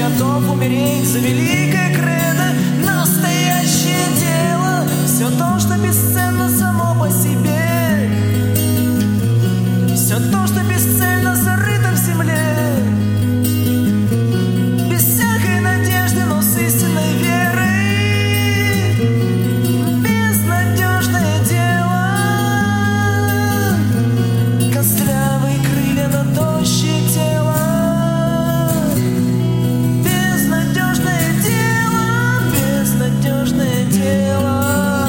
готов умереть за великое кредо. Настоящее дело — все то, что бесценно само по себе, все то, что бесцельно зарыто в земле, без всякой надежды, но с истинной верой. Безнадежное дело, костлявые крылья на тощее тело. Безнадежное дело, безнадежное дело.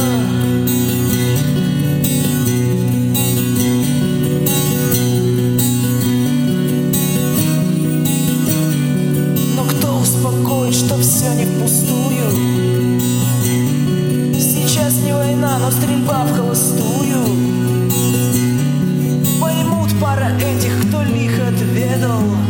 Что все не впустую. Сейчас не война, но стрельба в холостую. Поймут пара этих, кто лихо отведал.